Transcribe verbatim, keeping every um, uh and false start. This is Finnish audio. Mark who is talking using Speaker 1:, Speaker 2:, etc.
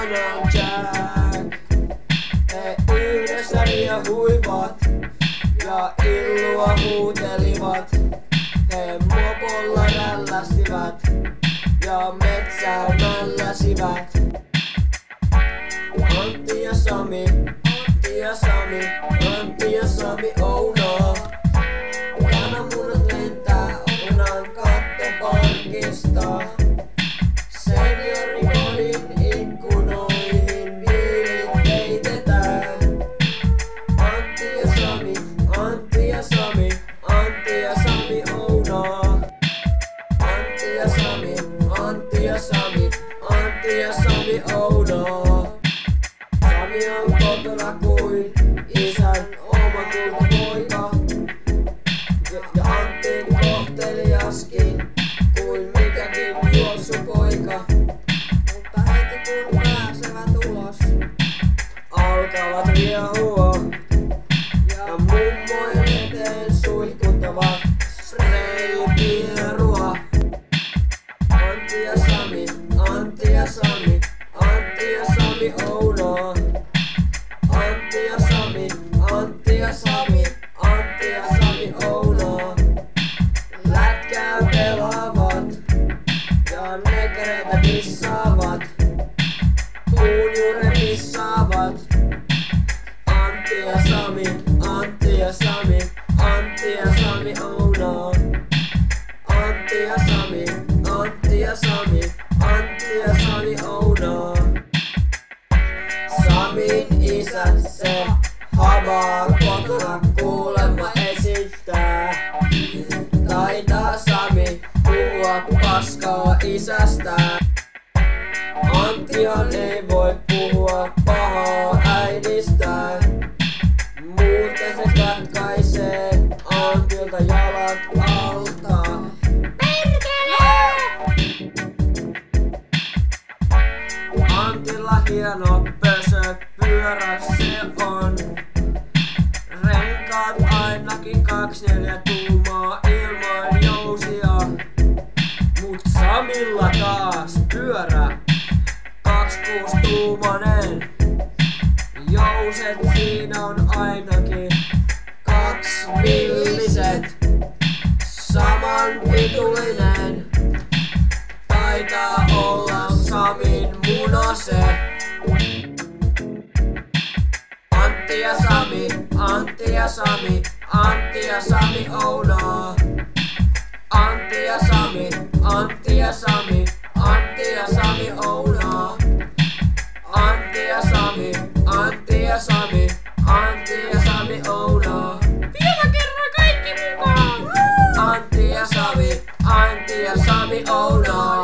Speaker 1: on Jack. He yhdessä riehuivat ja illua huutelivat. He mopolla rällästivät ja metsään mälläsivät. Antti ja Sami, Antti ja Sami, Antti ja Sami, oh no. Kananmunat lentää unan kattoparkista. Seniorikodin ikkunoihin viilit heitetään. Antti ja Sami, Antti ja Sami, Antti ja Sami, oh no. Antti ja Sami, Antti ja Sami, Antti ja Sami, oh no. Sami on kotona kuin isän oma kultapoika. Ja, ja Antti kohteliaskin kuin mikäkin juoksupoika.
Speaker 2: Mutta heti kun pääsevät ulos,
Speaker 1: Alkavat riehua ja mummojen eteen suihkuttavat spraypierua. Antti ja Sami, Antti ja Sami, Antti ja Sami, oh no. Antti ja Sami, Antti ja Sami, Antti ja Sami, oh no. Lätkää pelaavat ja nekereitä dissaavat. Puun juuren missaavat. Antti ja Sami, Antti ja Sami, Antti ja Sami, oh no. Antti ja Sami, Antti ja Sami, Antti ja Sami, oh no. Samin isä se havaa kotona kuulemma esittää. Taitaa Sami puhua paskaa isästään. Anttihan ei voi puhua pahaa äidistään. Muuten se katkaisee Antilta jalat alta. Antilla hieno pösöpyörä se on. Renkaat ainakin kaksi neljä tuumaa ilman jousia. Mut Samilla taas pyörä kaksikuustuumanen. Jouset siinä on ainakin kaks milliset. Saman pituinen. Taitaa olla Samin munase. Antti ja Sami, Antti ja Sami, Antti ja Sami, oh no. Antti ja Sami, Antti ja Sami, Antti ja Sami, oh no. Antti ja Sami, Antti ja Sami, Antti ja Sami, oh no.
Speaker 2: vielä kerran kaikki mukaan!
Speaker 1: Antti ja Sami, Antti ja Sami, oh no.